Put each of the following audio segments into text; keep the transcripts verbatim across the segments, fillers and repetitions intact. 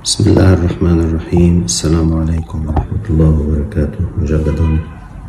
بسم الله الرحمن الرحيم. السلام عليكم ورحمة الله وبركاته. مجددا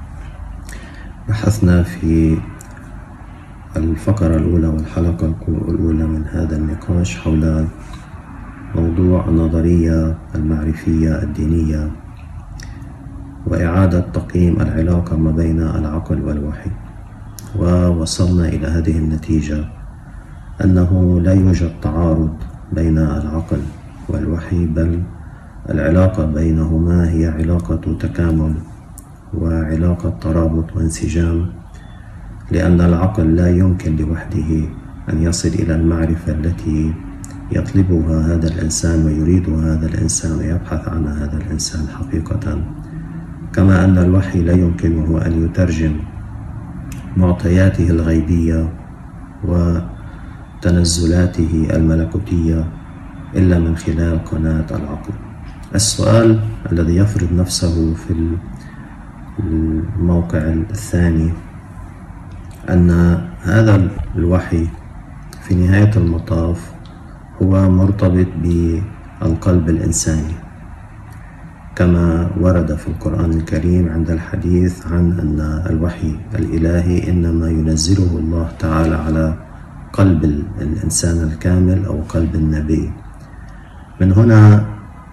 بحثنا في الفقرة الأولى والحلقة الأولى من هذا النقاش حول موضوع النظرية المعرفية الدينية وإعادة تقييم العلاقة ما بين العقل والوحي، ووصلنا إلى هذه النتيجة أنه لا يوجد تعارض بين العقل والوحي، بل العلاقة بينهما هي علاقة تكامل وعلاقة ترابط وانسجام، لأن العقل لا يمكن لوحده أن يصل إلى المعرفة التي يطلبها هذا الإنسان ويريدها هذا الإنسان ويبحث عنها هذا الإنسان حقيقة، كما أن الوحي لا يمكنه أن يترجم معطياته الغيبية وتنزلاته الملكوتية إلا من خلال قناة العقل. السؤال الذي يفرض نفسه في الموقع الثاني أن هذا الوحي في نهاية المطاف هو مرتبط بالقلب الإنساني، كما ورد في القرآن الكريم عند الحديث عن أن الوحي الإلهي إنما ينزله الله تعالى على قلب الإنسان الكامل أو قلب النبي. من هنا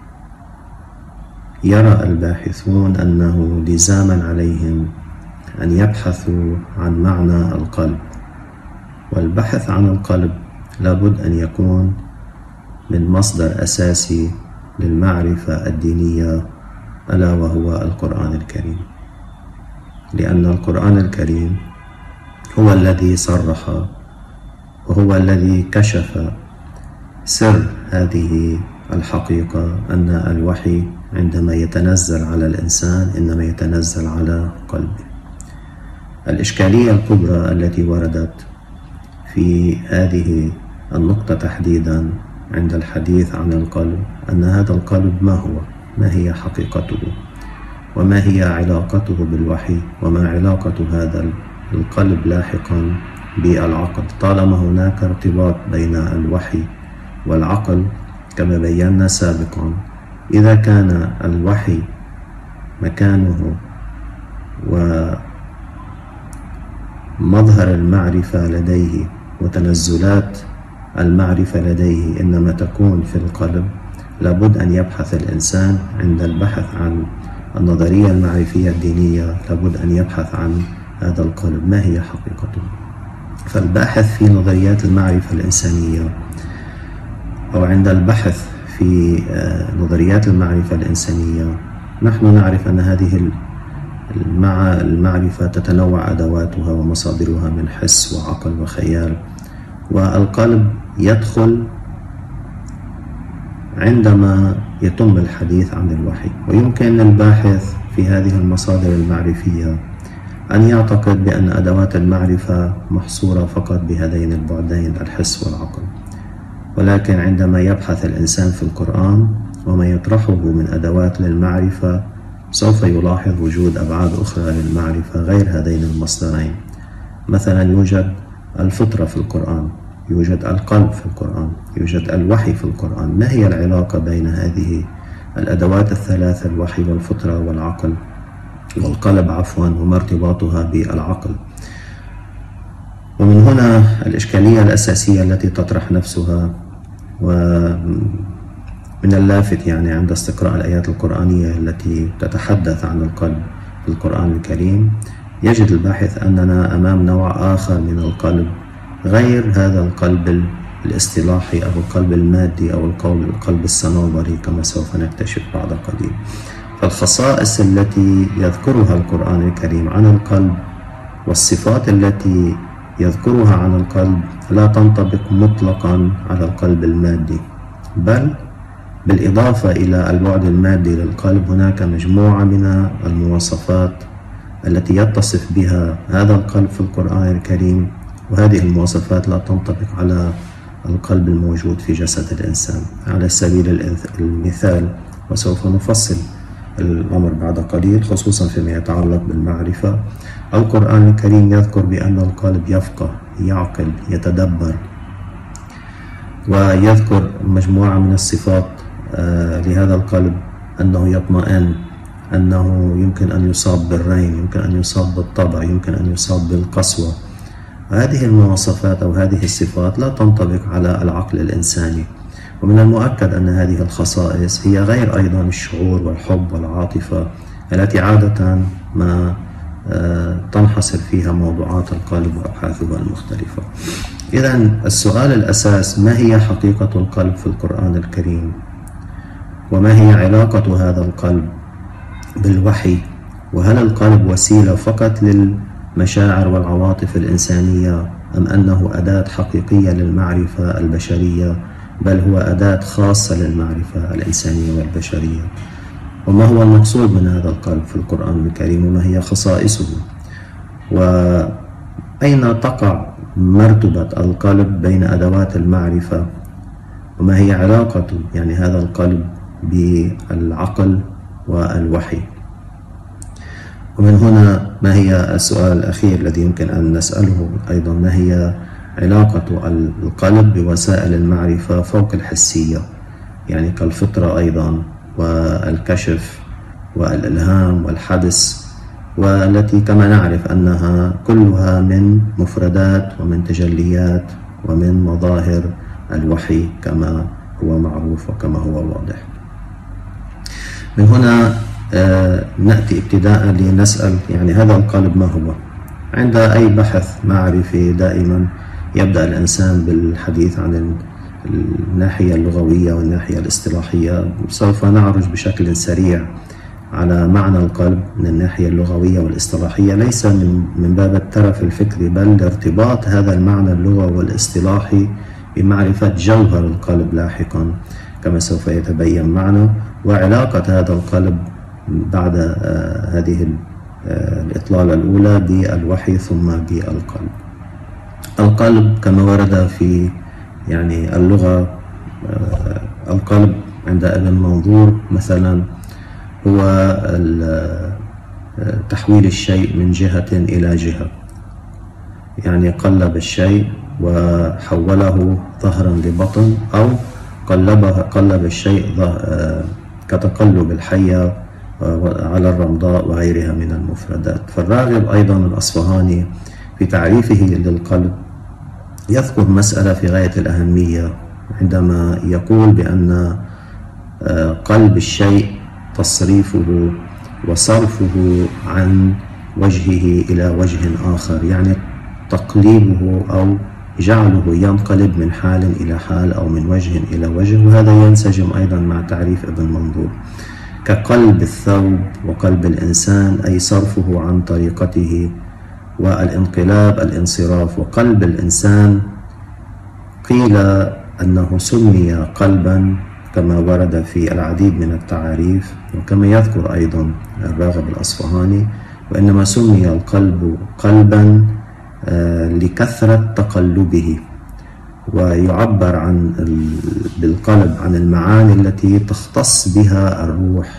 يرى الباحثون أنه لزاما عليهم أن يبحثوا عن معنى القلب، والبحث عن القلب لابد أن يكون من مصدر أساسي للمعرفة الدينية ألا وهو القرآن الكريم، لأن القرآن الكريم هو الذي صرح وهو الذي كشف سر هذه الحقيقة، أن الوحي عندما يتنزل على الإنسان إنما يتنزل على قلبه. الإشكالية الكبرى التي وردت في هذه النقطة تحديدا عند الحديث عن القلب أن هذا القلب ما هو، ما هي حقيقته، وما هي علاقته بالوحي، وما علاقة هذا القلب لاحقا بالعقل، طالما هناك ارتباط بين الوحي والعقل كما بينا سابقا. إذا كان الوحي مكانه ومظهر المعرفة لديه وتنزلات المعرفة لديه إنما تكون في القلب، لابد أن يبحث الإنسان عند البحث عن النظرية المعرفية الدينية، لابد أن يبحث عن هذا القلب ما هي حقيقته. فالباحث في نظريات المعرفة الإنسانية أو عند البحث في نظريات المعرفة الإنسانية، نحن نعرف أن هذه المعرفة تتنوع أدواتها ومصادرها من حس وعقل وخيال، والقلب يدخل عندما يتم الحديث عن الوحي. ويمكن للباحث في هذه المصادر المعرفية أن يعتقد بأن أدوات المعرفة محصورة فقط بهذين البعدين الحس والعقل، ولكن عندما يبحث الإنسان في القرآن وما يطرحه من أدوات للمعرفة سوف يلاحظ وجود أبعاد أخرى للمعرفة غير هذين المصدرين. مثلا يوجد الفطرة في القرآن، يوجد القلب في القرآن، يوجد الوحي في القرآن. ما هي العلاقة بين هذه الأدوات الثلاثة، الوحي والفطرة والعقل والقلب عفوا، وما ارتباطها بالعقل؟ ومن هنا الإشكالية الأساسية التي تطرح نفسها. ومن اللافت يعني عند استقراء الآيات القرآنية التي تتحدث عن القلب في القرآن الكريم، يجد الباحث أننا أمام نوع آخر من القلب غير هذا القلب الاصطلاحي أو القلب المادي أو القلب الصنوبري كما سوف نكتشف بعد قليل. فالخصائص التي يذكرها القرآن الكريم عن القلب والصفات التي يذكرها عن القلب لا تنطبق مطلقا على القلب المادي، بل بالإضافة إلى البعد المادي للقلب هناك مجموعة من المواصفات التي يتصف بها هذا القلب في القرآن الكريم، وهذه المواصفات لا تنطبق على القلب الموجود في جسد الإنسان. على سبيل المثال، وسوف نفصل الأمر بعد قليل خصوصا فيما يتعلق بالمعرفة، القرآن الكريم يذكر بأن القلب يفقه، يعقل، يتدبر، ويذكر مجموعة من الصفات لهذا القلب أنه يطمئن، أنه يمكن أن يصاب بالرين، يمكن أن يصاب بالطبع، يمكن أن يصاب بالقسوة. هذه المواصفات أو هذه الصفات لا تنطبق على العقل الإنساني، ومن المؤكد أن هذه الخصائص هي غير أيضا الشعور والحب والعاطفة التي عادة ما تنحصر فيها موضوعات القلب وأبحاثها المختلفة. إذن السؤال الأساس: ما هي حقيقة القلب في القرآن الكريم؟ وما هي علاقة هذا القلب بالوحي؟ وهل القلب وسيلة فقط للمشاعر والعواطف الإنسانية، أم أنه أداة حقيقية للمعرفة البشرية، بل هو أداة خاصة للمعرفة الإنسانية والبشرية؟ وما هو المقصود من هذا القلب في القرآن الكريم، وما هي خصائصه؟ وأين تقع مرتبة القلب بين أدوات المعرفة؟ وما هي علاقة يعني هذا القلب بالعقل والوحي؟ ومن هنا ما هي السؤال الأخير الذي يمكن أن نسأله أيضا: ما هي علاقة القلب بوسائل المعرفة فوق الحسية، يعني كالفطرة أيضا والكشف والإلهام والحدس، والتي كما نعرف أنها كلها من مفردات ومن تجليات ومن مظاهر الوحي كما هو معروف وكما هو واضح. من هنا آه نأتي ابتداء لنسأل يعني هذا القلب ما هو؟ عند أي بحث معرفي دائما يبدأ الإنسان بالحديث عن الناحية اللغوية والناحية الاصطلاحية. سوف نعرج بشكل سريع على معنى القلب من الناحية اللغوية والاصطلاحية، ليس من من باب الترف الفكري، بل لارتباط هذا المعنى اللغوي والاصطلاحي بمعرفة جوهر القلب لاحقا كما سوف يتبين معنا، وعلاقة هذا القلب بعد آه هذه آه الإطلالة الأولى بالوحي ثم بالقلب. القلب كما ورد في يعني اللغة، آه القلب عند ابن منظور مثلا هو تحويل الشيء من جهة إلى جهة، يعني قلب الشيء وحوله ظهرا لبطن، أو قلبه قلب الشيء كتقلب الحية على الرمضاء وغيرها من المفردات. فالراغب أيضا الأصفهاني في تعريفه للقلب يذكر مسألة في غاية الأهمية عندما يقول بأن قلب الشيء تصريفه وصرفه عن وجهه إلى وجه آخر، يعني تقليبه أو جعله ينقلب من حال إلى حال أو من وجه إلى وجه. وهذا ينسجم أيضا مع تعريف ابن منظور كقلب الثوب وقلب الإنسان، أي صرفه عن طريقته، والانقلاب الانصراف. وقلب الإنسان قيل أنه سمي قلبا كما ورد في العديد من التعاريف، وكما يذكر أيضا الراغب الأصفهاني، وإنما سمي القلب قلبا لكثرة تقلبه، ويعبر عن بالقلب عن المعاني التي تختص بها الروح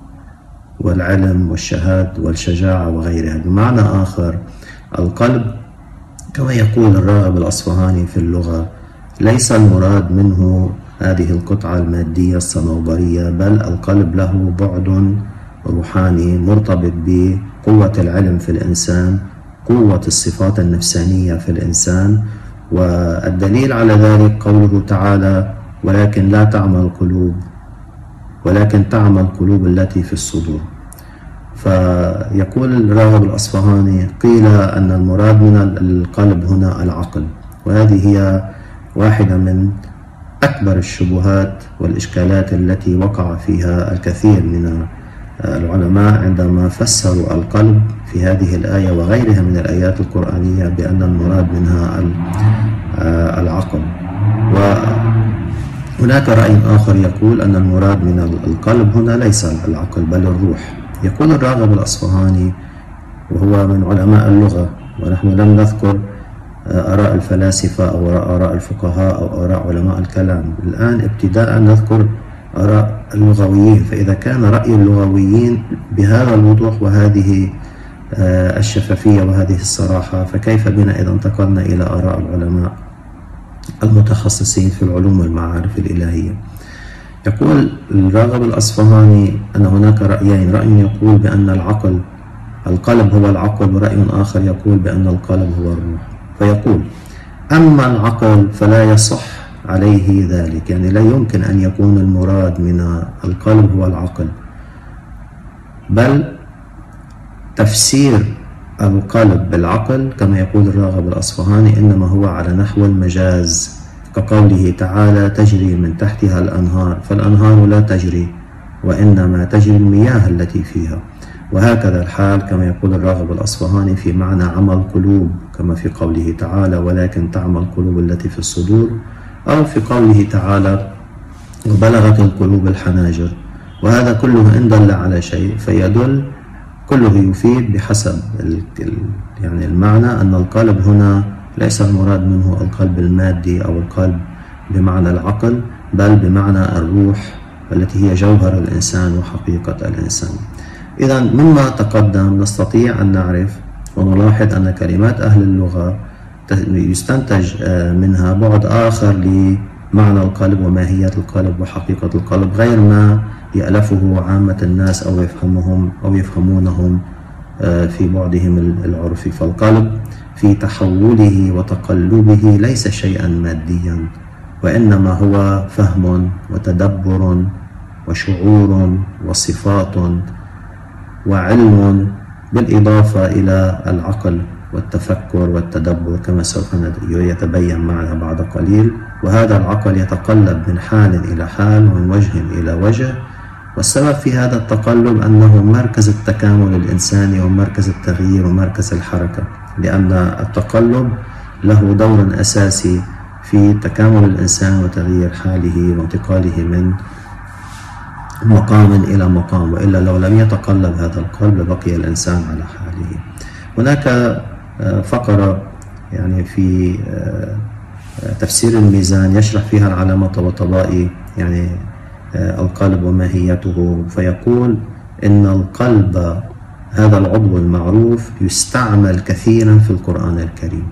والعلم والشهادة والشجاعة وغيرها. بمعنى آخر القلب كما يقول الراغب الأصفهاني في اللغة ليس المراد منه هذه القطعة المادية الصنوبرية، بل القلب له بعد روحاني مرتبط بقوة العلم في الإنسان، قوة الصفات النفسانية في الإنسان. والدليل على ذلك قوله تعالى: ولكن لا تعمى القلوب ولكن تعمى القلوب التي في الصدور. فيقول الراغب الأصفهاني: قيل أن المراد من القلب هنا العقل، وهذه هي واحدة من أكبر الشبهات والإشكالات التي وقع فيها الكثير من العلماء عندما فسروا القلب في هذه الآية وغيرها من الآيات القرآنية بأن المراد منها العقل. وهناك رأي آخر يقول أن المراد من القلب هنا ليس العقل بل الروح. يقول الراغب الأصفهاني وهو من علماء اللغة، ونحن لم نذكر آراء الفلاسفة أو آراء الفقهاء أو آراء علماء الكلام، الآن ابتداء نذكر آراء اللغويين. فإذا كان رأي اللغويين بهذا الوضوح وهذه الشفافية وهذه الصراحة، فكيف بنا إذا انتقلنا إلى آراء العلماء المتخصصين في العلوم والمعارف الإلهية؟ يقول الراغب الأصفهاني أن هناك رأيين، رأي يقول بأن العقل القلب هو العقل، ورأي آخر يقول بأن القلب هو الروح. فيقول: أما العقل فلا يصح عليه ذلك، يعني لا يمكن أن يكون المراد من القلب هو العقل، بل تفسير القلب بالعقل كما يقول الراغب الأصفهاني إنما هو على نحو المجاز، كقوله تعالى: تجري من تحتها الأنهار، فالأنهار لا تجري وإنما تجري المياه التي فيها. وهكذا الحال كما يقول الراغب الأصفهاني في معنى عمى القلوب، كما في قوله تعالى: ولكن تعمى القلوب التي في الصدور، أو في قوله تعالى: وبلغت القلوب الحناجر. وهذا كله إن دل على شيء فيدل، كله يفيد بحسب يعني المعنى أن القلب هنا ليس المراد منه القلب المادي أو القلب بمعنى العقل، بل بمعنى الروح التي هي جوهر الإنسان وحقيقة الإنسان. إذا مما تقدم نستطيع أن نعرف ونلاحظ أن كلمات أهل اللغة يستنتج منها بعد آخر لمعنى القلب وماهية القلب وحقيقة القلب، غير ما يألفه عامة الناس أو يفهمهم أو يفهمونهم في بعدهم العرفي. فالقلب في تحوله وتقلبه ليس شيئا ماديا، وإنما هو فهم وتدبر وشعور وصفات وعلم، بالإضافة إلى العقل والتفكر والتدبر كما سوف يتبين معنا بعد قليل. وهذا العقل يتقلب من حال إلى حال ومن وجه إلى وجه، والسبب في هذا التقلب أنه مركز التكامل الإنساني ومركز التغيير ومركز الحركة، لأن التقلب له دور أساسي في تكامل الإنسان وتغيير حاله وانتقاله من مقام إلى مقام، وإلا لو لم يتقلب هذا القلب لبقي الإنسان على حاله. هناك فقرة يعني في تفسير الميزان يشرح فيها العلامة الطباطبائي يعني القلب وماهيته، فيقول إن القلب هذا العضو المعروف يستعمل كثيرا في القرآن الكريم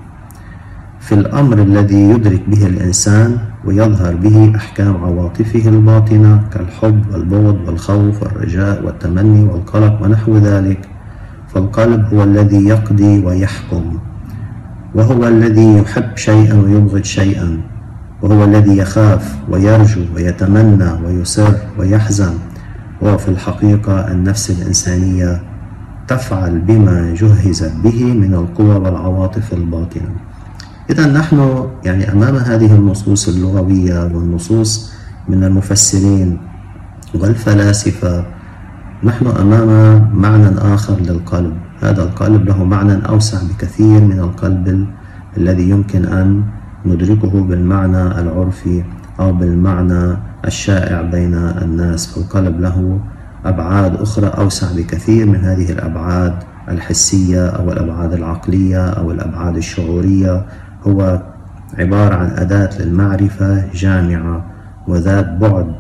في الأمر الذي يدرك به الإنسان ويظهر به أحكام عواطفه الباطنة كالحب والبغض والخوف والرجاء والتمني والقلق ونحو ذلك. فالقلب هو الذي يقضي ويحكم، وهو الذي يحب شيئا ويبغض شيئا، وهو الذي يخاف ويرجو ويتمنى ويسر ويحزن. وفي الحقيقة النفس الإنسانية تفعل بما جهزت به من القوى والعواطف الباطنة. إذا نحن يعني أمام هذه النصوص اللغوية والنصوص من المفسرين والفلاسفة، نحن أمام معنى آخر للقلب. هذا القلب له معنى أوسع بكثير من القلب الذي يمكن أن ندركه بالمعنى العرفي أو بالمعنى الشائع بين الناس. فالقلب له أبعاد أخرى أوسع بكثير من هذه الأبعاد الحسية أو الأبعاد العقلية أو الأبعاد الشعورية. هو عبارة عن أداة للمعرفة جامعة وذات بعد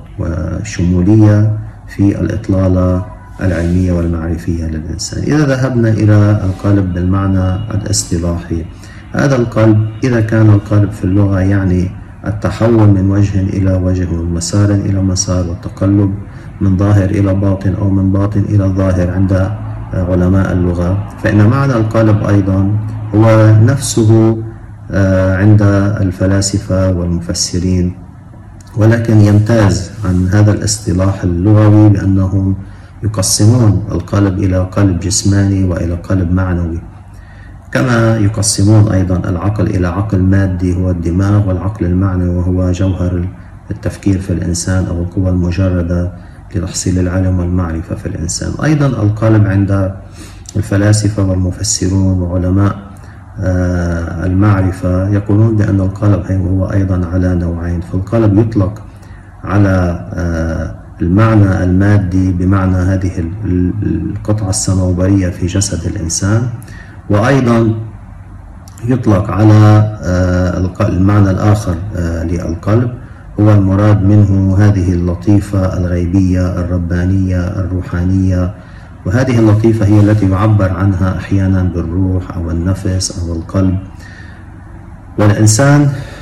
وشمولية في الإطلالة العلمية والمعرفية للإنسان. إذا ذهبنا إلى القلب بالمعنى الاصطلاحي، هذا القلب إذا كان القلب في اللغة يعني التحول من وجه إلى وجه ومن مسار إلى مسار والتقلب من ظاهر إلى باطن أو من باطن إلى ظاهر عند علماء اللغة، فإن معنى القلب أيضا هو نفسه عند الفلاسفة والمفسرين، ولكن يمتاز عن هذا الاصطلاح اللغوي بأنهم يقسمون القلب إلى قلب جسماني وإلى قلب معنوي، كما يقسمون أيضا العقل إلى عقل مادي هو الدماغ، والعقل المعنوي وهو جوهر التفكير في الإنسان أو القوى المجردة لتحصيل العلم والمعرفة في الإنسان. أيضا القلب عند الفلاسفة والمفسرون وعلماء المعرفة يقولون بأن القلب هو أيضا على نوعين. فالقلب يطلق على المعنى المادي بمعنى هذه القطعة الصنوبرية في جسد الإنسان، وأيضا يطلق على المعنى الآخر للقلب هو المراد منه هذه اللطيفة الغيبية الربانية الروحانية. وهذه اللطيفة هي التي يعبر عنها أحيانا بالروح أو النفس أو القلب. والإنسان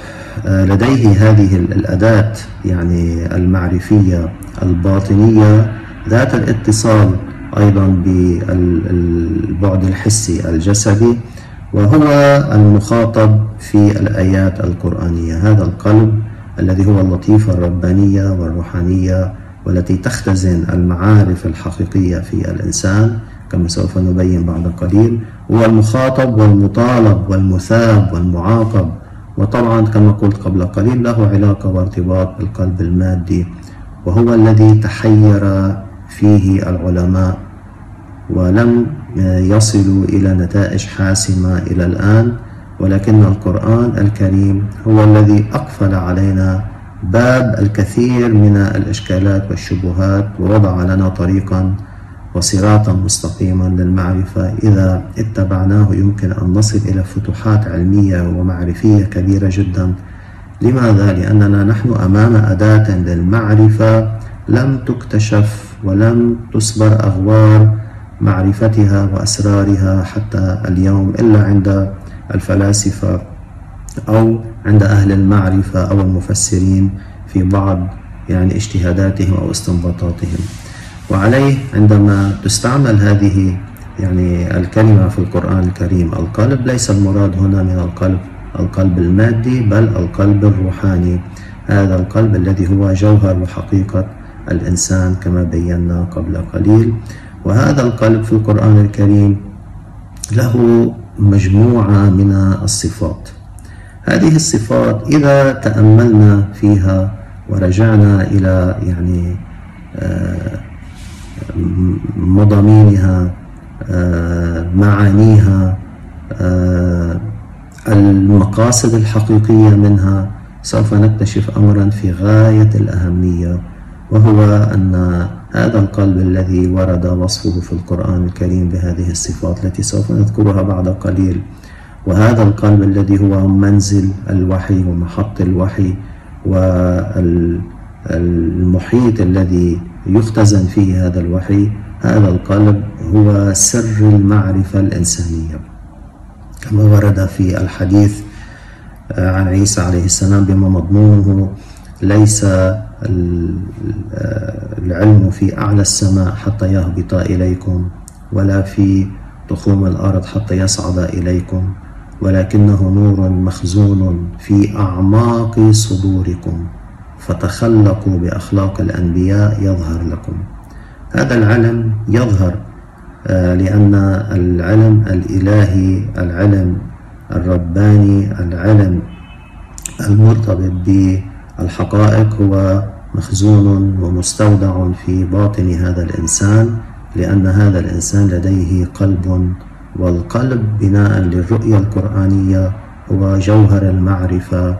لديه هذه الأداة يعني المعرفية الباطنية ذات الاتصال أيضا بالبعد الحسي الجسدي، وهو المخاطب في الآيات القرآنية. هذا القلب الذي هو اللطيفة الربانية والروحانية والتي تختزن المعارف الحقيقية في الإنسان كما سوف نبين بعد قليل، هو المخاطب والمطالب والمثاب والمعاقب. وطبعا كما قلت قبل قليل له علاقة وارتباط بالقلب المادي، وهو الذي تحير فيه العلماء ولم يصلوا إلى نتائج حاسمة إلى الآن، ولكن القرآن الكريم هو الذي أقفل علينا باب الكثير من الإشكالات والشبهات، ووضع لنا طريقا وصراطا مستقيما للمعرفة إذا اتبعناه يمكن أن نصل إلى فتوحات علمية ومعرفية كبيرة جدا. لماذا؟ لأننا نحن أمام أداة للمعرفة لم تكتشف ولم تسبر أغوار معرفتها وأسرارها حتى اليوم إلا عند الفلاسفة أو عند أهل المعرفة أو المفسرين في بعض يعني اجتهاداتهم أو استنباطاتهم. وعليه عندما تستعمل هذه يعني الكلمة في القرآن الكريم القلب، ليس المراد هنا من القلب القلب المادي بل القلب الروحاني، هذا القلب الذي هو جوهر وحقيقة الإنسان كما بينا قبل قليل. وهذا القلب في القرآن الكريم له مجموعة من الصفات. هذه الصفات إذا تأملنا فيها ورجعنا إلى يعني مضامينها معانيها المقاصد الحقيقية منها، سوف نكتشف أمرا في غاية الأهمية، وهو أن هذا القلب الذي ورد وصفه في القرآن الكريم بهذه الصفات التي سوف نذكرها بعد قليل، وهذا القلب الذي هو منزل الوحي ومحط الوحي والمحيط الذي يختزن فيه هذا الوحي، هذا القلب هو سر المعرفة الإنسانية كما ورد في الحديث عن عيسى عليه السلام بما مضمونه: ليس العلم في أعلى السماء حتى يهبط إليكم، ولا في تخوم الأرض حتى يصعد إليكم، ولكنه نور مخزون في أعماق صدوركم، فتخلقوا بأخلاق الأنبياء يظهر لكم. هذا العلم يظهر لأن العلم الإلهي، العلم الرباني، العلم المرتبط بالحقائق هو مخزون ومستودع في باطن هذا الإنسان، لأن هذا الإنسان لديه قلب، والقلب بناء للرؤية القرآنية هو جوهر المعرفة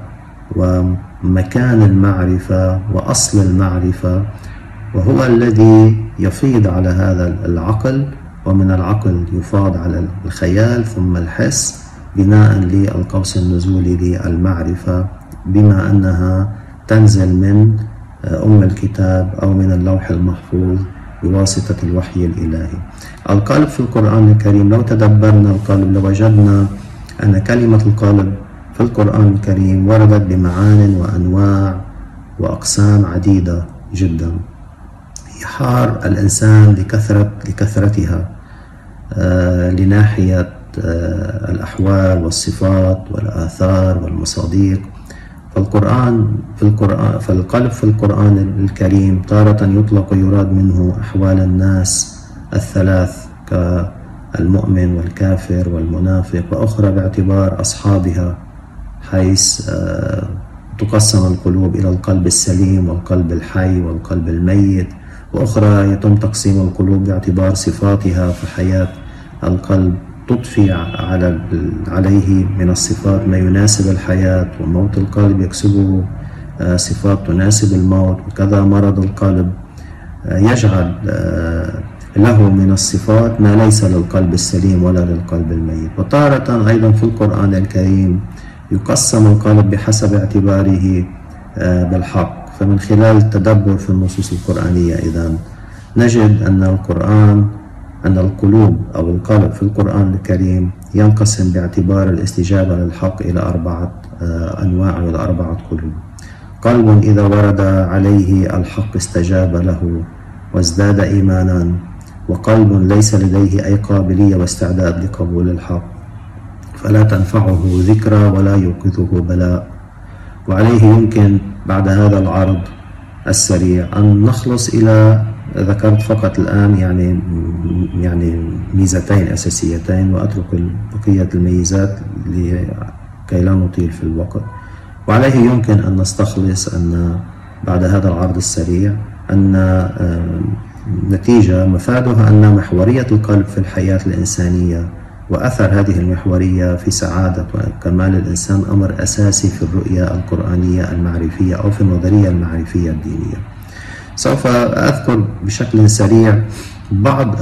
ومكان المعرفة وأصل المعرفة، وهو الذي يفيض على هذا العقل، ومن العقل يفاض على الخيال ثم الحس بناء للقوس النزولي للمعرفة، بما أنها تنزل من أم الكتاب أو من اللوح المحفوظ بواسطة الوحي الإلهي. القلب في القرآن الكريم لو تدبرنا القلب لوجدنا أن كلمة القلب في القرآن الكريم وردت بمعان وأنواع وأقسام عديدة جدا، يحار الإنسان لكثرة لكثرتها آه لناحية آه الأحوال والصفات والآثار والمصادق. فالقرآن في القرآن فالقلب في القرآن الكريم تارة يطلق يراد منه أحوال الناس الثلاث كالمؤمن والكافر والمنافق، وأخرى باعتبار أصحابها، حيث آه تقسم القلوب إلى القلب السليم والقلب الحي والقلب الميت، وأخرى يتم تقسيم القلوب باعتبار صفاتها في حياة القلب، تضفي على عليه من الصفات ما يناسب الحياة، وموت القلب يكسبه صفات تناسب الموت، وكذا مرض القلب يجعل له من الصفات ما ليس للقلب السليم ولا للقلب الميت. وتارة أيضا في القرآن الكريم يقسم القلب بحسب اعتباره بالحق. فمن خلال التدبر في النصوص القرآنية إذن نجد أن القرآن أن القلوب أو القلب في القرآن الكريم ينقسم باعتبار الاستجابة للحق إلى أربعة أنواع ولا أربعة قلوب. قلب إذا ورد عليه الحق استجاب له وازداد إيمانا، وقلب ليس لديه أي قابلية واستعداد لقبول الحق فلا تنفعه ذكرى ولا يوقظه بلاء. وعليه يمكن بعد هذا العرض السريع أن نخلص إلى، ذكرت فقط الآن يعني يعني ميزتين أساسيتين وأترك بقية الميزات لكي لا نطيل في الوقت. وعليه يمكن أن نستخلص أن بعد هذا العرض السريع أن نتيجة مفادها أن محورية القلب في الحياة الإنسانية وأثر هذه المحورية في سعادة وكمال الإنسان أمر أساسي في الرؤية القرآنية المعرفية أو في النظرية المعرفية الدينية. سوف أذكر بشكل سريع بعض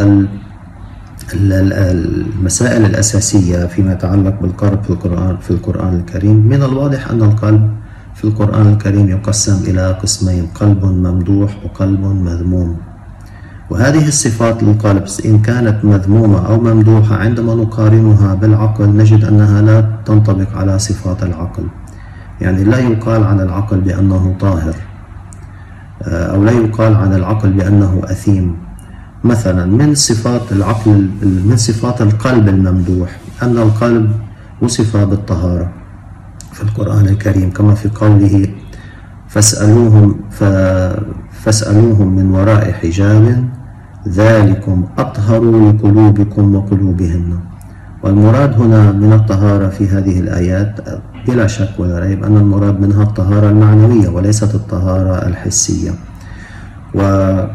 المسائل الأساسية فيما يتعلق بالقلب في القرآن في القرآن الكريم. من الواضح أن القلب في القرآن الكريم يقسم إلى قسمين: قلب ممدوح وقلب مذموم. وهذه الصفات للقلب إن كانت مذمومة أو ممدوحة عندما نقارنها بالعقل نجد أنها لا تنطبق على صفات العقل. يعني لا يقال عن العقل بأنه طاهر، أو لا يقال عن العقل بأنه أثيم. مثلا من صفات العقل من صفات القلب الممدوح أن القلب وصف بالطهارة في القرآن الكريم كما في قوله: فاسألوهم فاسألوهم من وراء حجاب ذلكم أطهر لقلوبكم وقلوبهن. والمراد هنا من الطهارة في هذه الآيات بلا شك ولا ريب أن المراد منها الطهارة المعنوية وليست الطهارة الحسية. وأيضا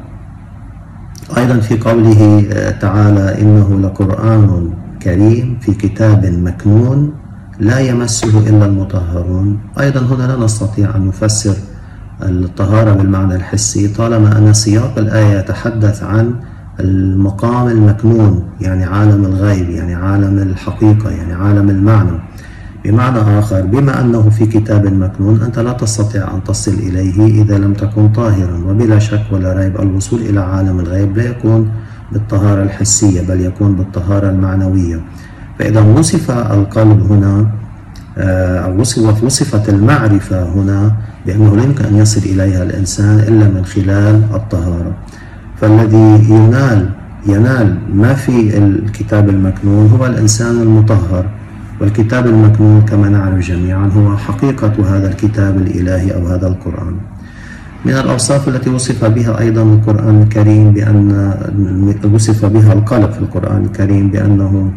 في قوله تعالى: إنه لقرآن كريم في كتاب مكنون لا يمسه إلا المطهرون. أيضا هنا لا نستطيع أن نفسر الطهارة بالمعنى الحسي طالما أن سياق الآية يتحدث عن المقام المكنون، يعني عالم الغيب، يعني عالم الحقيقة، يعني عالم المعنى. بمعنى آخر، بما أنه في كتاب مكنون أنت لا تستطيع أن تصل إليه إذا لم تكن طاهرا. وبلا شك ولا ريب الوصول إلى عالم الغيب لا يكون بالطهارة الحسية بل يكون بالطهارة المعنوية. فإذا وصف القلب هنا أو وصفت المعرفة هنا بأنه لا يمكن أن يصل إليها الإنسان إلا من خلال الطهارة. فالذي ينال ينال ما في الكتاب المكنون هو الإنسان المطهر. والكتاب المكنون كما نعرف جميعا هو حقيقة هذا الكتاب الإلهي أو هذا القرآن. من الأوصاف التي وصف بها أيضا القرآن الكريم بأن وصف بها القلب في القرآن الكريم بأنه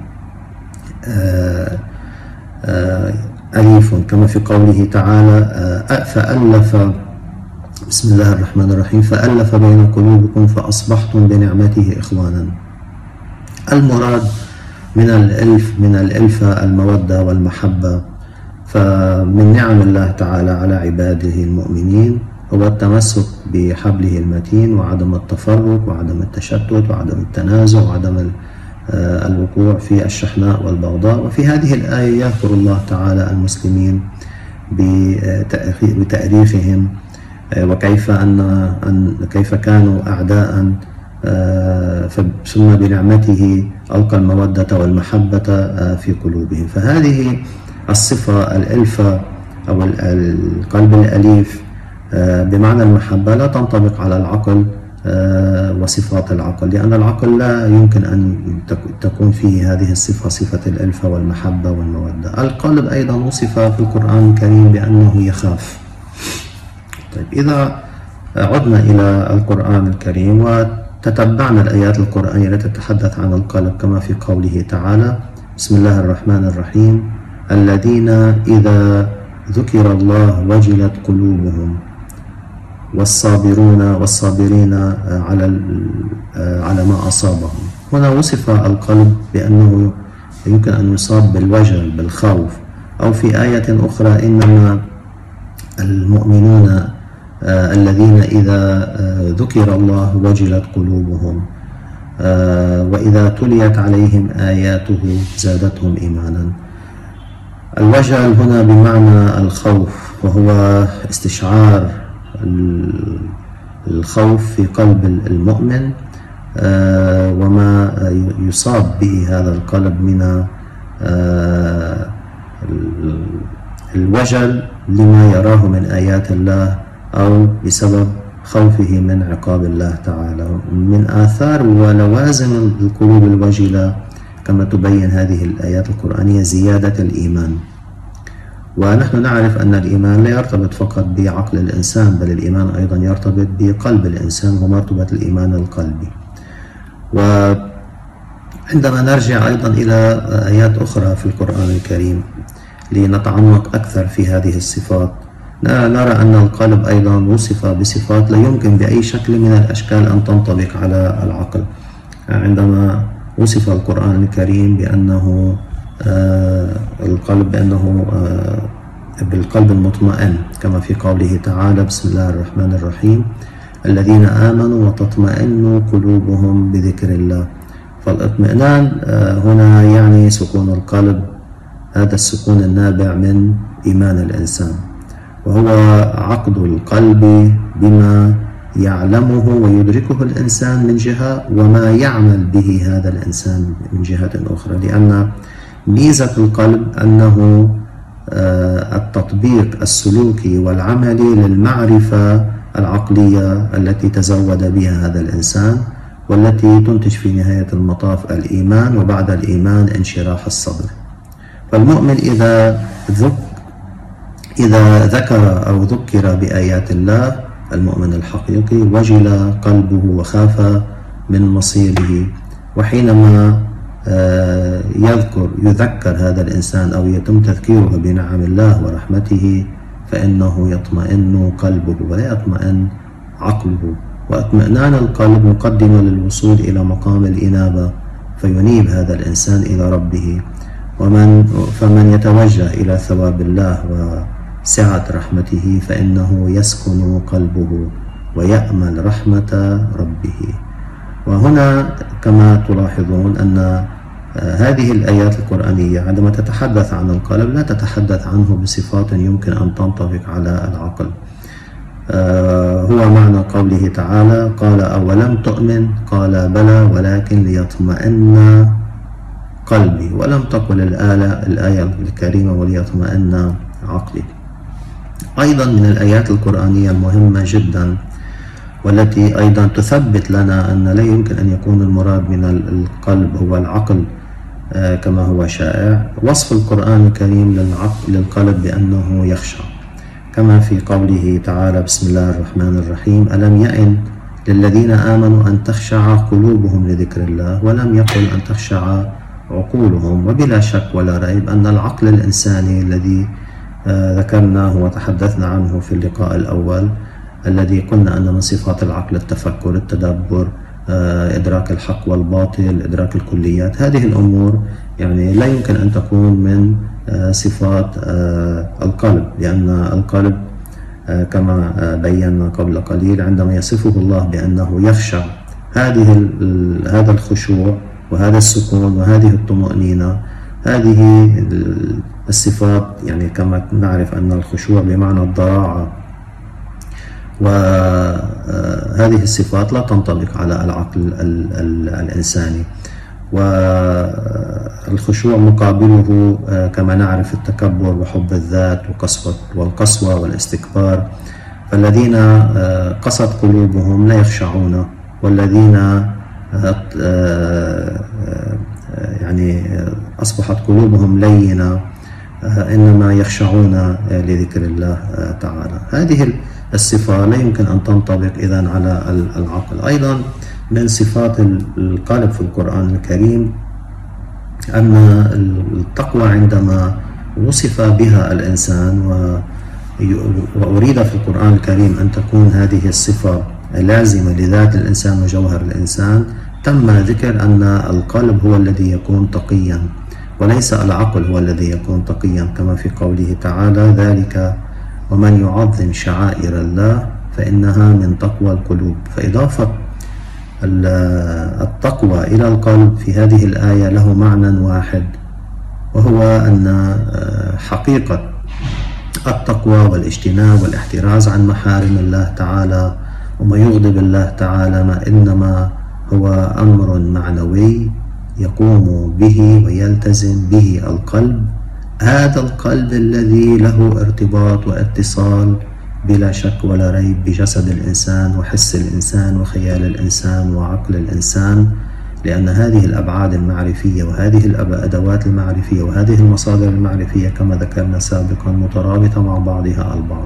آآ آآ أليف كما في قوله تعالى: فألف بسم الله الرحمن الرحيم فألف بين قلوبكم فأصبحتم بنعمته إخوانا. المراد من الألف من الألفة المودة والمحبة. فمن نعم الله تعالى على عباده المؤمنين هو التمسك بحبله المتين وعدم التفرق وعدم التشتت وعدم التنازع وعدم الوقوع في الشحناء والبغضاء. وفي هذه الآية يذكر الله تعالى المسلمين بتأريخهم وكيف أن كيف كانوا أعداء ثم بنعمته ألقى المودة والمحبة في قلوبهم. فهذه الصفة الألفة أو القلب الأليف بمعنى المحبة لا تنطبق على العقل وصفات العقل، لأن العقل لا يمكن أن تكون فيه هذه الصفة، صفة الألفة والمحبة والمودة. القلب أيضا وصف في القرآن الكريم بأنه يخاف. طيب، إذا عدنا إلى القرآن الكريم وتتبعنا الآيات القرآنية التي تتحدث عن القلب كما في قوله تعالى: بسم الله الرحمن الرحيم: الذين إذا ذكر الله وجلت قلوبهم والصابرون والصابرين على على ما أصابهم. هنا وصف القلب بأنه يمكن أن يصاب بالوجل بالخوف. أو في آية أخرى: إنما المؤمنون الذين إذا ذكر الله وجلت قلوبهم وإذا تليت عليهم آياته زادتهم إيمانا. الوجل هنا بمعنى الخوف، وهو استشعار الخوف في قلب المؤمن وما يصاب به هذا القلب من الوجل لما يراه من آيات الله أو بسبب خوفه من عقاب الله تعالى. من آثار ولوازم القلوب الوجلة كما تبين هذه الآيات القرآنية زيادة الإيمان. ونحن نعرف أن الإيمان لا يرتبط فقط بعقل الإنسان، بل الإيمان أيضا يرتبط بقلب الإنسان ومرتبة الإيمان القلبي. وعندما نرجع أيضا إلى آيات أخرى في القرآن الكريم لنتعمق أكثر في هذه الصفات، نرى أن القلب أيضا وصف بصفات لا يمكن بأي شكل من الأشكال أن تنطبق على العقل. عندما وصف القرآن الكريم بأنه آه القلب بأنه آه بالقلب المطمئن، كما في قوله تعالى: بسم الله الرحمن الرحيم الذين آمنوا وتطمئن قلوبهم بذكر الله. فالاطمئنان آه هنا يعني سكون القلب، هذا السكون النابع من إيمان الإنسان، وهو عقد القلب بما يعلمه ويدركه الإنسان من جهة، وما يعمل به هذا الإنسان من جهة أخرى. لأن ميزة القلب أنه التطبيق السلوكي والعملي للمعرفة العقلية التي تزود بها هذا الإنسان، والتي تنتج في نهاية المطاف الإيمان، وبعد الإيمان انشراح الصدر. فالمؤمن إذا ذك إذا ذكر أو ذكر بآيات الله، المؤمن الحقيقي، وجل قلبه وخاف من مصيره. وحينما يذكر يذكر هذا الإنسان أو يتم تذكيره بنعم الله ورحمته، فإنه يطمئن قلبه ولا يطمئن عقله. واطمئنان القلب مقدمة للوصول إلى مقام الإنابة، فينيب هذا الإنسان إلى ربه. ومن فمن يتوجه إلى ثواب الله وسعة رحمته فإنه يسكن قلبه ويأمل رحمة ربه. وهنا كما تلاحظون أن هذه الآيات القرآنية عندما تتحدث عن القلب لا تتحدث عنه بصفات يمكن أن تنطبق على العقل. هو معنى قوله تعالى: قال أولم تؤمن؟ قال بلى ولكن ليطمئن قلبي. ولم تقل الآية الكريمة وليطمئن عقلي. أيضا من الآيات القرآنية المهمة جدا والتي أيضا تثبت لنا أن لا يمكن أن يكون المراد من القلب هو العقل كما هو شائع، وصف القرآن الكريم للقلب بأنه يخشع، كما في قوله تعالى: بسم الله الرحمن الرحيم ألم يئن للذين آمنوا أن تخشع قلوبهم لذكر الله، ولم يقل أن تخشع عقولهم. وبلا شك ولا ريب أن العقل الإنساني الذي ذكرناه وتحدثنا عنه في اللقاء الأول، الذي قلنا أن من صفات العقل التفكر، التدبر، إدراك الحق والباطل، إدراك الكليات، هذه الأمور يعني لا يمكن أن تكون من صفات القلب، لأن القلب كما بينا قبل قليل عندما يصفه الله بأنه يخشع، هذه هذا الخشوع وهذا السكون وهذه الطمأنينة، هذه الصفات يعني كما نعرف أن الخشوع بمعنى الضراعة، وهذه الصفات لا تنطبق على العقل الإنساني. والخشوع مقابله كما نعرف التكبر وحب الذات وقسوة والقسوة والاستكبار. فالذين قست قلوبهم لا يخشعون، والذين يعني أصبحت قلوبهم لينة إنما يخشعون لذكر الله تعالى. هذه الصفة لا يمكن أن تنطبق إذن على العقل. أيضا من صفات القلب في القرآن الكريم أن التقوى عندما وصف بها الإنسان وأريد في القرآن الكريم أن تكون هذه الصفة لازمة لذات الإنسان وجوهر الإنسان، تم ذكر أن القلب هو الذي يكون تقيا وليس العقل هو الذي يكون تقيا، كما في قوله تعالى: ذلك ومن يعظم شعائر الله فإنها من تقوى القلوب. فإضافة التقوى إلى القلب في هذه الآية له معنى واحد، وهو أن حقيقة التقوى والاجتناب والاحتراز عن محارم الله تعالى وما يغضب الله تعالى ما إنما هو أمر معنوي يقوم به ويلتزم به القلب هذا القلب الذي له ارتباط واتصال بلا شك ولا ريب بجسد الإنسان وحس الإنسان وخيال الإنسان وعقل الإنسان، لأن هذه الأبعاد المعرفية وهذه الأدوات المعرفية وهذه المصادر المعرفية كما ذكرنا سابقا مترابطة مع بعضها البعض.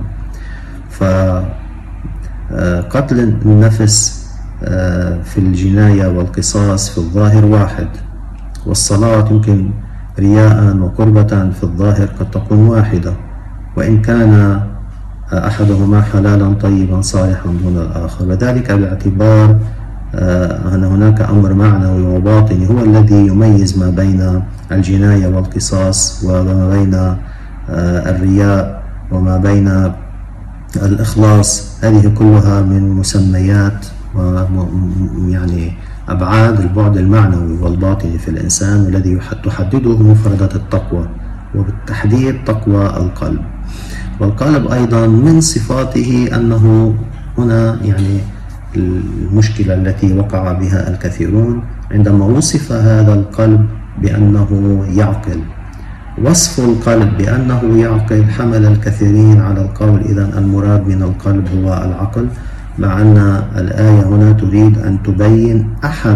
فقتل النفس في الجناية والقصاص في الظاهر واحد، والصلاة يمكن رياء وقربة في الظاهر قد تكون واحدة، وإن كان أحدهما حلالا طيبا صالحا دون الآخر، وذلك باعتبار أن هناك أمر معنوي وباطني هو الذي يميز ما بين الجناية والقصاص وما بين الرياء وما بين الإخلاص. هذه كلها من مسميات ويعني أبعاد البعد المعنوي والباطني في الإنسان، والذي تحدده مفردات التقوى، وبالتحديد تقوى القلب. والقلب أيضا من صفاته أنه هنا يعني المشكلة التي وقع بها الكثيرون عندما وصف هذا القلب بأنه يعقل. وصف القلب بأنه يعقل حمل الكثيرين على القول إذن المراد من القلب هو العقل، مع أن الآية هنا تريد أن تبين أحد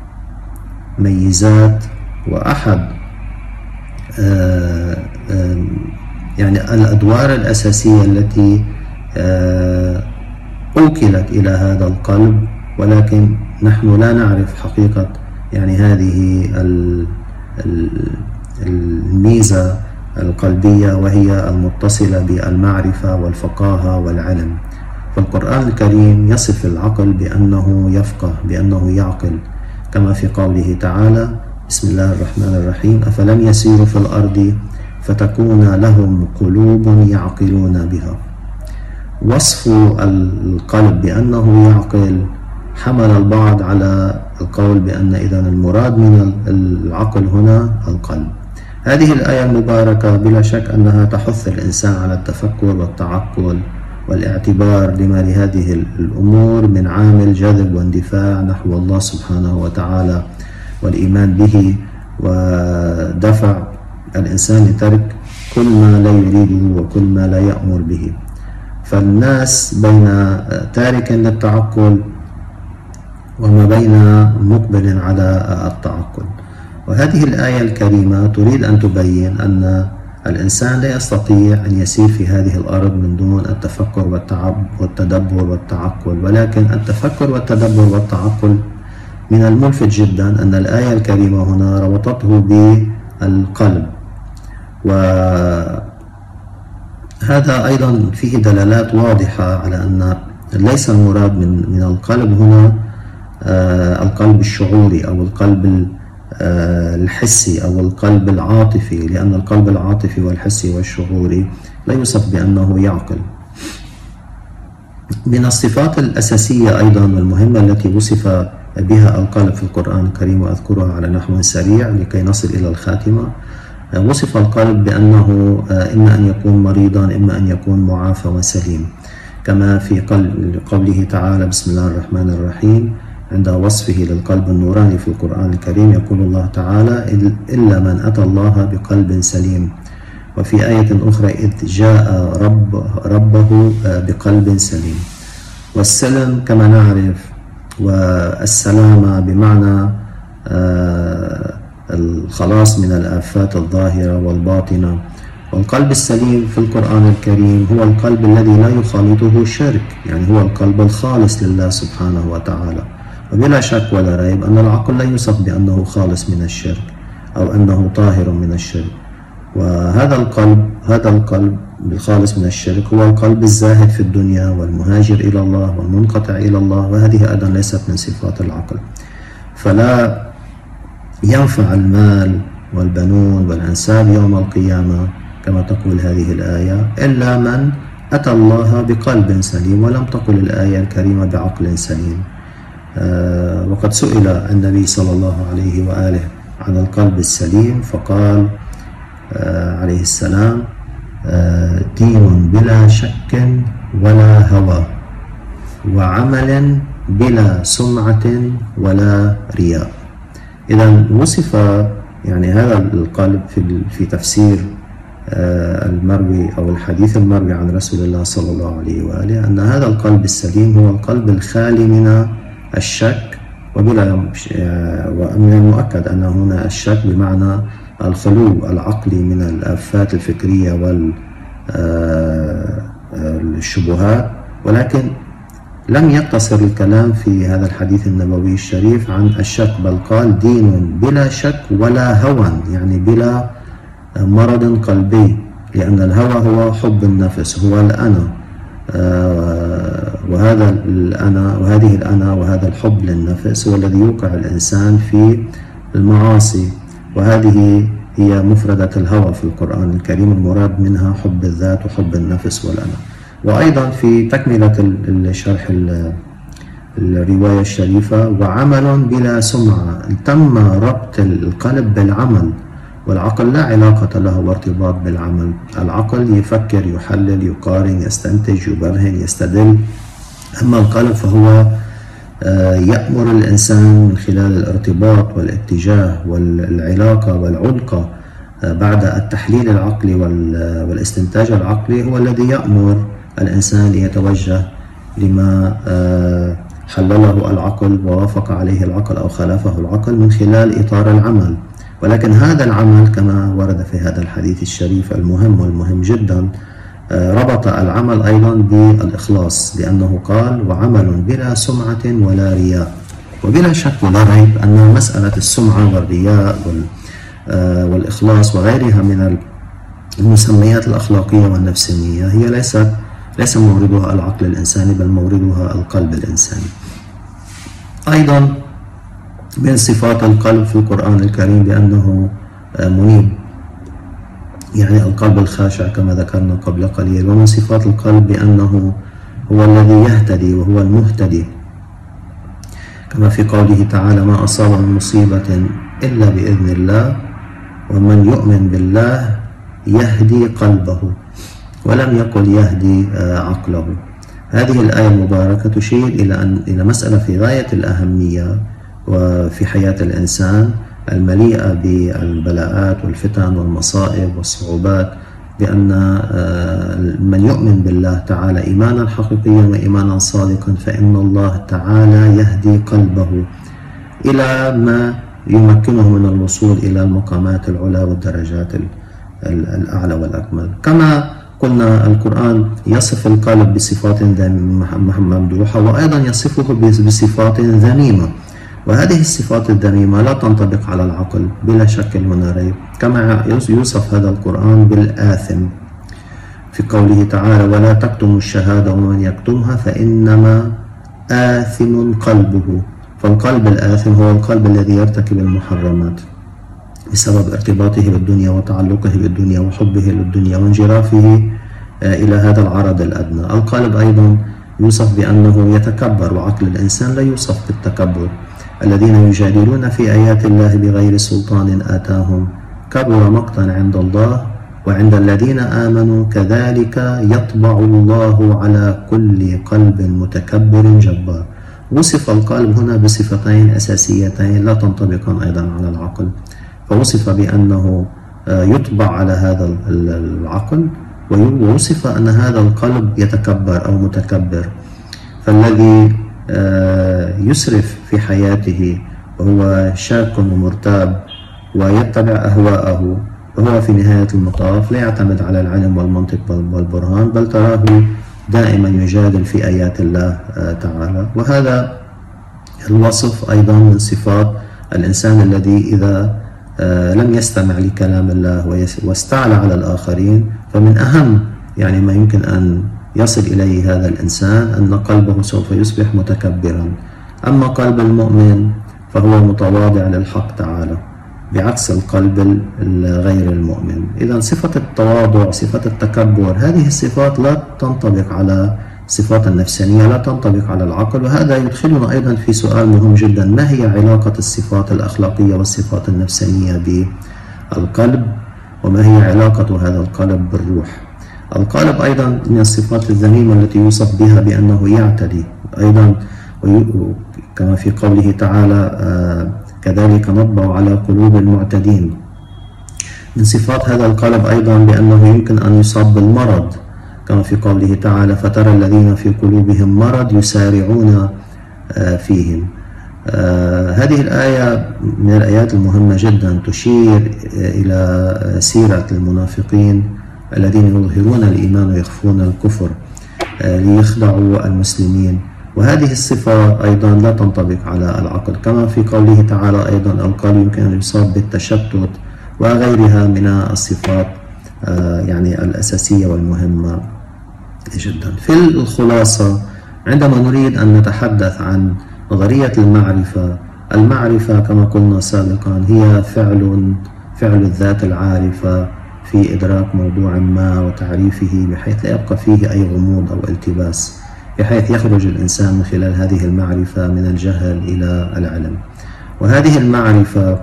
ميزات وأحد آآ آآ يعني الأدوار الأساسية التي أوكلت إلى هذا القلب، ولكن نحن لا نعرف حقيقة يعني هذه الميزة القلبية، وهي المتصلة بالمعرفة والفقاهة والعلم. فالقرآن الكريم يصف العقل بأنه يفقه، بأنه يعقل، كما في قوله تعالى: بسم الله الرحمن الرحيم: أفلم يسيروا في الأرض فتكون لهم قلوب يعقلون بها. وصف القلب بأنه يعقل حمل البعض على القول بأن إذن المراد من العقل هنا القلب. هذه الآية المباركة بلا شك أنها تحث الإنسان على التفكر والتعقل والاعتبار لما لهذه الأمور من عامل جذب واندفاع نحو الله سبحانه وتعالى، والإيمان به، ودفع الإنسان لترك كل ما لا يريده وكل ما لا يأمر به. فالناس بين تارك للتعقل وما بين مقبل على التعقل. وهذه الآية الكريمة تريد أن تبين أن الإنسان لا يستطيع أن يسير في هذه الأرض من دون التفكر والتدبر والتعقل، ولكن التفكر والتدبر والتعقل من الملفت جدا أن الآية الكريمة هنا ربطته بالقلب، وهذا أيضا فيه دلالات واضحة على أن ليس المراد من من القلب هنا القلب الشعوري أو القلب الحسي أو القلب العاطفي، لأن القلب العاطفي والحسي والشعوري لا يوصف بأنه يعقل. من الصفات الأساسية أيضا والمهمة التي وصف بها القلب في القرآن الكريم، وأذكرها على نحو سريع لكي نصل إلى الخاتمة. وصف القلب بأنه إما أن يكون مريضا، إما أن يكون معافى وسليم، كما في قوله تعالى: بسم الله الرحمن الرحيم. عند وصفه للقلب النوراني في القرآن الكريم يقول الله تعالى: إلا من أتى الله بقلب سليم. وفي آية أخرى: إذ جاء رب ربه بقلب سليم. والسلم كما نعرف، والسلامة بمعنى الخلاص من الآفات الظاهرة والباطنة. والقلب السليم في القرآن الكريم هو القلب الذي لا يخالطه الشرك، يعني هو القلب الخالص لله سبحانه وتعالى. وبلا شك ولا ريب أن العقل لا يوصف بأنه خالص من الشرك أو أنه طاهر من الشرك. وهذا القلب هذا القلب الخالص من الشرك هو القلب الزاهد في الدنيا والمهاجر إلى الله والمنقطع إلى الله، وهذه أيضا ليست من صفات العقل. فلا ينفع المال والبنون والأنساب يوم القيامة كما تقول هذه الآية إلا من أتى الله بقلب سليم، ولم تقل الآية الكريمة بعقل سليم. آه وقد سئل النبي صلى الله عليه وآله عن القلب السليم فقال آه عليه السلام: آه دين بلا شك ولا هوى، وعمل بلا سمعة ولا رياء. إذا وصف يعني هذا القلب في في تفسير المروي أو الحديث المروي عن رسول الله صلى الله عليه وآله أن هذا القلب السليم هو القلب الخالي من الشك، وبلا ومن المؤكد أن هنا الشك بمعنى الخلو العقلي من الآفات الفكرية والشبهات. ولكن لم يقتصر الكلام في هذا الحديث النبوي الشريف عن الشك، بل قال دين بلا شك ولا هوى، يعني بلا مرض قلبي، لأن الهوى هو حب النفس، هو الأنا، وهذا الأنا وهذه الأنا وهذا الحب للنفس هو الذي يوقع الإنسان في المعاصي، وهذه هي مفردة الهوى في القرآن الكريم، المراد منها حب الذات وحب النفس والأنا. وأيضا في تكملة الشرح الرواية الشريفة، وعمل بلا سمعة، تم ربط القلب بالعمل، والعقل لا علاقة له وارتباط بالعمل. العقل يفكر، يحلل، يقارن، يستنتج، يبرهن، يستدل، أما القلب فهو يأمر الإنسان من خلال الارتباط والاتجاه والعلاقة والعلقة بعد التحليل العقلي والاستنتاج العقلي، هو الذي يأمر الإنسان ليتوجه لما حلله العقل ووافق عليه العقل أو خالفه العقل من خلال إطار العمل. ولكن هذا العمل كما ورد في هذا الحديث الشريف المهم والمهم جدا، ربط العمل أيضا بالإخلاص، لأنه قال وعمل بلا سمعة ولا رياء. وبلا شك ولا ريب أن مسألة السمعة والرياء والإخلاص وغيرها من المسميات الأخلاقية والنفسية هي ليست ليس موردها العقل الإنساني، بل موردها القلب الإنساني. أيضا من صفات القلب في القرآن الكريم بأنه منيب، يعني القلب الخاشع كما ذكرنا قبل قليل. ومن صفات القلب بأنه هو الذي يهتدي وهو المهتدي، كما في قوله تعالى ما أصاب من مصيبة إلا بإذن الله ومن يؤمن بالله يهدي قلبه، ولم يقل يهدي عقله. هذه الآية المباركة تشير إلى أن إلى مسألة في غاية الأهمية وفي حياة الإنسان المليئة بالبلاءات والفتن والمصائب والصعوبات، بأن من يؤمن بالله تعالى إيمانا حقيقيا وإيمانا صادقا فإن الله تعالى يهدي قلبه إلى ما يمكنه من الوصول إلى المقامات العلى والدرجات الأعلى والأكمل. كما قلنا القرآن يصف القلب بصفات ممدوحة، وأيضا يصفه بصفات ذميمة، وهذه الصفات الذميمة لا تنطبق على العقل بلا شك ولا ريب، كما يوصف هذا القرآن بالآثم في قوله تعالى ولا تكتموا الشهادة ومن يكتمها فإنما آثم قلبه. فالقلب الآثم هو القلب الذي يرتكب المحرمات بسبب ارتباطه بالدنيا وتعلقه بالدنيا وحبه للدنيا وانجرافه إلى هذا العرض الأدنى. القلب أيضا يوصف بأنه يتكبر، وعقل الإنسان لا يوصف بالتكبر. الذين يجادلون في آيات الله بغير سلطان آتاهم كبر مقتا عند الله وعند الذين آمنوا كذلك يطبع الله على كل قلب متكبر جبار. وصف القلب هنا بصفتين أساسيتين لا تنطبقان أيضا على العقل، فوصف بأنه يطبع على هذا العقل، ووصف أن هذا القلب يتكبر أو متكبر. فالذي يسرف في حياته وهو شاك ومرتاب ويتبع أهواءه، وهو في نهاية المطاف لا يعتمد على العلم والمنطق والبرهان، بل تراه دائما يجادل في آيات الله تعالى. وهذا الوصف أيضا من صفات الإنسان الذي إذا لم يستمع لكلام الله واستعلى على الآخرين، فمن أهم يعني ما يمكن أن يصل إليه هذا الإنسان أن قلبه سوف يصبح متكبرا. أما قلب المؤمن فهو متواضع للحق تعالى بعكس القلب غير المؤمن. إذا صفة التواضع، صفة التكبر، هذه الصفات لا تنطبق على صفات النفسانية، لا تنطبق على العقل. وهذا يدخلنا أيضا في سؤال مهم جدا: ما هي علاقة الصفات الأخلاقية والصفات النفسانية بالقلب؟ وما هي علاقة هذا القلب بالروح؟ القلب أيضا من الصفات الذميمة التي يوصف بها بأنه يعتدي أيضا، كما في قوله تعالى كذلك نطبع على قلوب المعتدين. من صفات هذا القلب أيضا بأنه يمكن أن يصاب بالمرض، كما في قوله تعالى: فترى الذين في قلوبهم مرض يسارعون فيهم. هذه الآية من الآيات المهمة جدا، تشير إلى سيرة المنافقين الذين يظهرون الإيمان ويخفون الكفر ليخدعوا المسلمين. وهذه الصفة أيضا لا تنطبق على العقل، كما في قوله تعالى أيضا: القلب يمكن أن يصاب بالتشتت وغيرها من الصفات يعني الأساسية والمهمة جدا. في الخلاصة، عندما نريد أن نتحدث عن نظرية المعرفة، المعرفة كما قلنا سابقا هي فعل فعل الذات العارفة في إدراك موضوع ما وتعريفه بحيث لا يبقى فيه أي غموض أو التباس، بحيث يخرج الإنسان من خلال هذه المعرفة من الجهل إلى العلم. وهذه المعرفة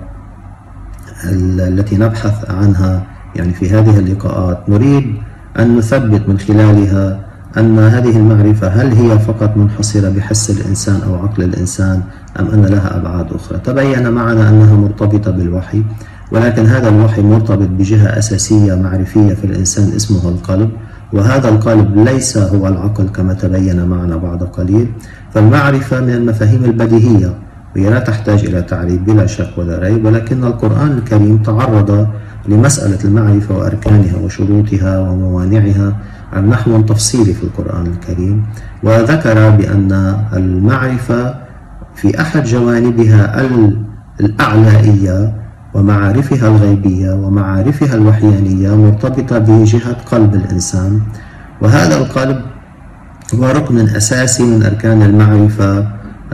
التي نبحث عنها يعني في هذه اللقاءات، نريد أن نثبت من خلالها أن هذه المعرفة هل هي فقط منحصرة بحس الإنسان أو عقل الإنسان، أم أن لها أبعاد أخرى. تبين معنا أنها مرتبطة بالوحي، ولكن هذا الوحي مرتبط بجهة أساسية معرفية في الإنسان اسمها القلب، وهذا القلب ليس هو العقل كما تبين معنا بعد قليل. فالمعرفة من المفاهيم البديهية وهي لا تحتاج إلى تعريف بلا شك ولا ريب، ولكن القرآن الكريم تعرض لمسألة المعرفة وأركانها وشروطها وموانعها عن نحو تفصيلي في القرآن الكريم، وذكر بأن المعرفة في أحد جوانبها الأعلائية ومعارفها الغيبية ومعارفها الوحيانية مرتبطة بجهة قلب الإنسان، وهذا القلب هو ركن أساسي من أركان المعرفة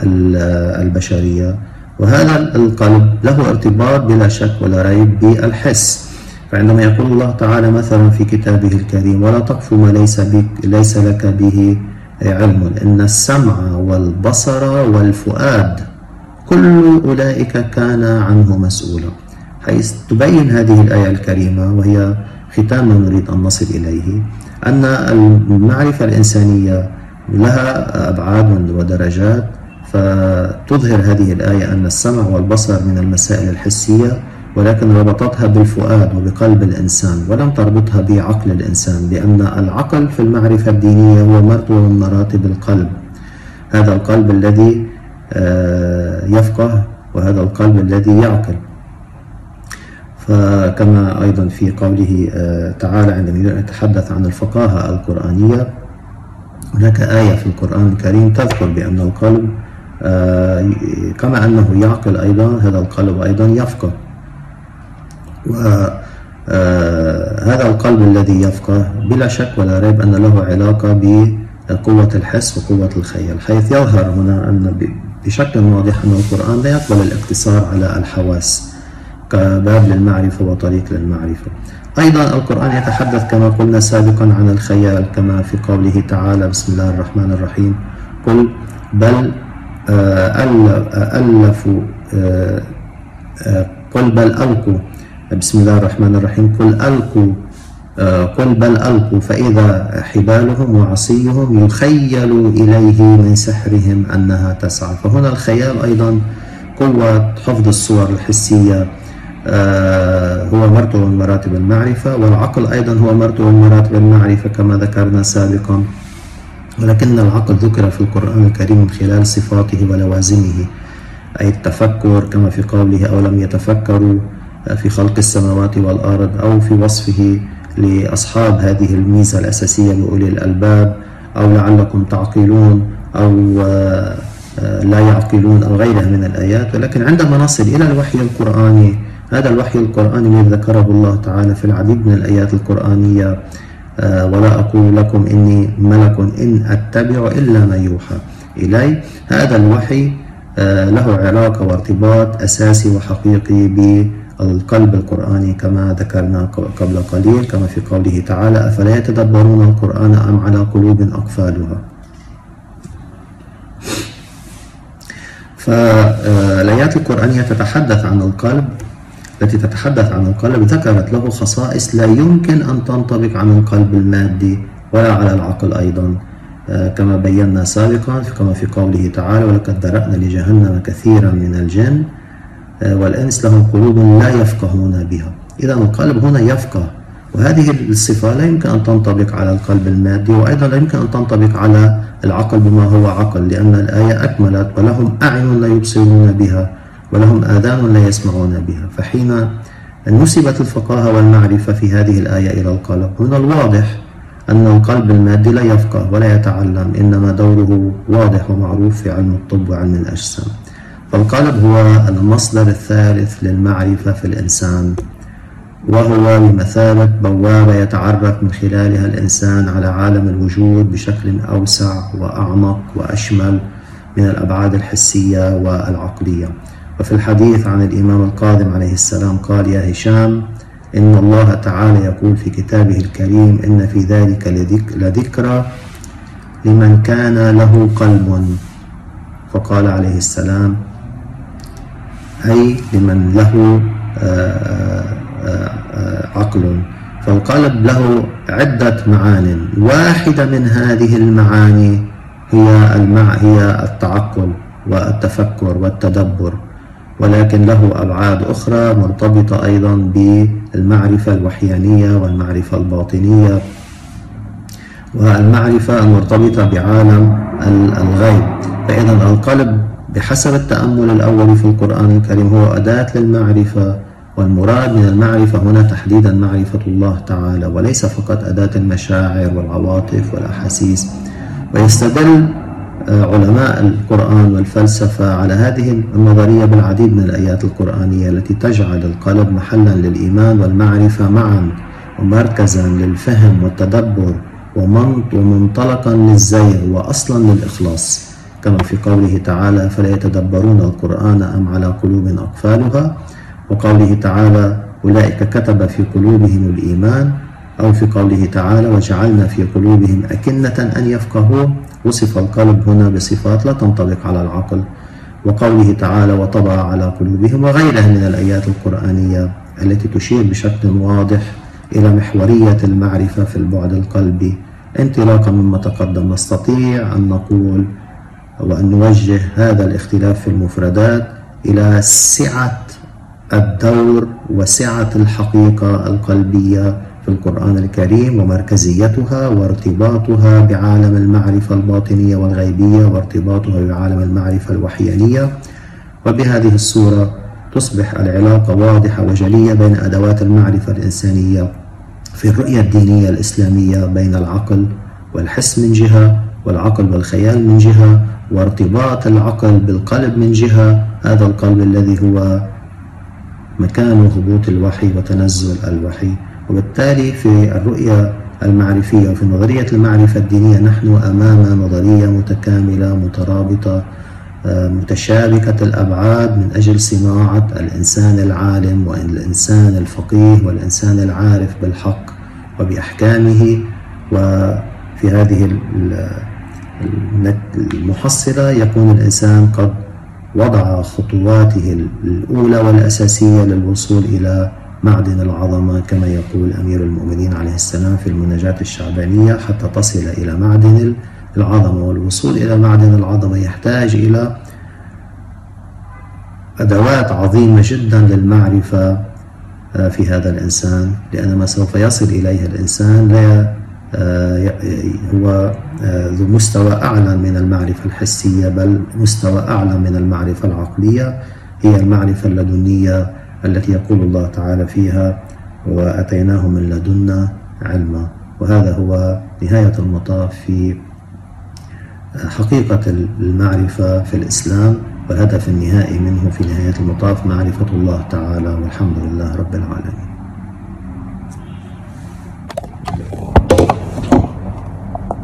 البشرية. وهذا القلب له ارتباط بلا شك ولا ريب بالحس، فعندما يقول الله تعالى مثلا في كتابه الكريم: ولا تقف ما ليس بك ليس لك به علم إن السمع والبصر والفؤاد كل أولئك كان عنه مسؤولا، حيث تبين هذه الآية الكريمة وهي ختام ما نريد أن نصل إليه، أن المعرفة الإنسانية لها أبعاد ودرجات. فتظهر هذه الآية أن السمع والبصر من المسائل الحسية، ولكن ربطتها بالفؤاد وبقلب الإنسان ولم تربطها بعقل الإنسان، لأن العقل في المعرفة الدينية هو مرتبة من مراتب القلب، هذا القلب الذي يفقه وهذا القلب الذي يعقل. فكما أيضا في قوله تعالى عندما يتحدث عن الفقاهة القرآنية، هناك آية في القرآن الكريم تذكر بأن القلب كما أنه يعقل أيضا هذا القلب أيضا يفقه، وهذا القلب الذي يفقه بلا شك ولا ريب أن له علاقة بقوة الحس وقوة الخيال، حيث يظهر هنا أن بشكل واضح أن القرآن لا يقبل الاقتصار على الحواس كباب للمعرفة وطريق للمعرفة. أيضا القرآن يتحدث كما قلنا سابقا عن الخيال، كما في قوله تعالى: بسم الله الرحمن الرحيم: قل بل ألفوا قل بل ألقوا بسم الله الرحمن الرحيم قل ألقوا قل بل ألقوا فإذا حبالهم وعصيهم يخيل إليه من سحرهم أنها تسعى. فهنا الخيال أيضا قوة حفظ الصور الحسية هو مرتبة من مراتب المعرفة، والعقل أيضا هو مرتبة من مراتب المعرفة كما ذكرنا سابقا، ولكن العقل ذكر في القرآن الكريم من خلال صفاته ولوازمه، أي التفكر كما في قوله: أو لم يتفكروا في خلق السماوات والأرض، أو في وصفه لأصحاب هذه الميزة الأساسية بأولي الألباب: أو لعلكم تعقلون، أو لا يعقلون، أو غيرها من الآيات. ولكن عندما نصل إلى الوحي القرآني، هذا الوحي القرآني الذي ذكره الله تعالى في العديد من الآيات القرآنية: ولا أقول لكم إني ملك إن أتبع إلا ما يوحى إلي، هذا الوحي له علاقة وارتباط أساسي وحقيقي بالقلب القرآني كما ذكرنا قبل قليل، كما في قوله تعالى: أفلا يتدبرون القرآن أم على قلوب أقفالها. فالآيات القرآنية تتحدث عن القلب، التي تتحدث عن القلب ذكرت له خصائص لا يمكن أن تنطبق عن القلب المادي ولا على العقل أيضا، كما بينا سابقا كما في قوله تعالى: ولقد ذرأنا لجهنم كثيرا من الجن والإنس لهم قلوب لا يفقهون بها. إذا القلب هنا يفقه، وهذه الصفة لا يمكن أن تنطبق على القلب المادي، وأيضا لا يمكن أن تنطبق على العقل بما هو عقل، لأن الآية أكملت: ولهم أعين لا يبصرون بها ولهم آذان لا يسمعون بها. فحين نسبت الفقاهة والمعرفة في هذه الآية إلى القلب، هنا الواضح أن القلب المادي لا يفقه ولا يتعلم، إنما دوره واضح ومعروف في علم الطب وعلم الأجسام. فالقلب هو المصدر الثالث للمعرفة في الإنسان، وهو بمثابة بوابة يتعرف من خلالها الإنسان على عالم الوجود بشكل أوسع وأعمق وأشمل من الأبعاد الحسية والعقلية. وفي الحديث عن الإمام الكاظم عليه السلام قال: يا هشام، إن الله تعالى يقول في كتابه الكريم: إن في ذلك لذكرى لمن كان له قلب. فقال عليه السلام: أي لمن له عقل. فالقلب له عدة معان، واحدة من هذه المعاني هي المع... هي التعقل والتفكر والتدبر، ولكن له أبعاد أخرى مرتبطة أيضا بالمعرفة الوحيانية والمعرفة الباطنية والمعرفة المرتبطة بعالم الغيب. فإذا القلب بحسب التأمل الأول في القرآن الكريم هو أداة للمعرفة، والمراد من المعرفة هنا تحديدا معرفة الله تعالى، وليس فقط أداة المشاعر والعواطف والأحاسيس. ويستدل علماء القرآن والفلسفة على هذه النظرية بالعديد من الآيات القرآنية التي تجعل القلب محلا للإيمان والمعرفة معا، ومركزا للفهم والتدبر، ومنطلقا للزيغ، وأصلا للإخلاص، كما في قوله تعالى: فلا يتدبرون القرآن أم على قلوب أقفالها، وقوله تعالى: أولئك كتب في قلوبهم الإيمان، أو في قوله تعالى: وجعلنا في قلوبهم أكنة أن يفقهوا. وصف القلب هنا بصفات لا تنطبق على العقل، وقوله تعالى: وطبع على قلوبهم، وغيرها من الآيات القرآنية التي تشير بشكل واضح إلى محورية المعرفة في البعد القلبي. انطلاقا مما تقدم نستطيع أن نقول وأن نوجه هذا الاختلاف في المفردات إلى سعة الدور وسعة الحقيقة القلبية في القرآن الكريم، ومركزيتها وارتباطها بعالم المعرفة الباطنية والغيبية، وارتباطها بعالم المعرفة الوحيانية. وبهذه الصورة تصبح العلاقة واضحة وجلية بين أدوات المعرفة الإنسانية في الرؤية الدينية الإسلامية، بين العقل والحس من جهة، والعقل والخيال من جهة، وارتباط العقل بالقلب من جهة، هذا القلب الذي هو مكان هبوط الوحي وتنزل الوحي. وبالتالي في الرؤية المعرفية وفي نظرية المعرفة الدينية نحن أمام نظرية متكاملة مترابطة متشابكة الأبعاد من أجل صناعة الإنسان العالم والإنسان الفقيه والإنسان العارف بالحق وبأحكامه. وفي هذه المحصلة يكون الإنسان قد وضع خطواته الأولى والأساسية للوصول إلى معدن العظمة، كما يقول أمير المؤمنين عليه السلام في المناجاة الشعبانية: حتى تصل إلى معدن العظمة. والوصول إلى معدن العظمة يحتاج إلى أدوات عظيمة جدا للمعرفة في هذا الإنسان، لأن ما سوف يصل إليه الإنسان لا هو ذو مستوى أعلى من المعرفة الحسية، بل مستوى أعلى من المعرفة العقلية، هي المعرفة اللدنية التي يقول الله تعالى فيها: وأتيناه من لدنا علما. وهذا هو نهاية المطاف في حقيقة المعرفة في الإسلام، والهدف النهائي منه في نهاية المطاف معرفة الله تعالى، والحمد لله رب العالمين.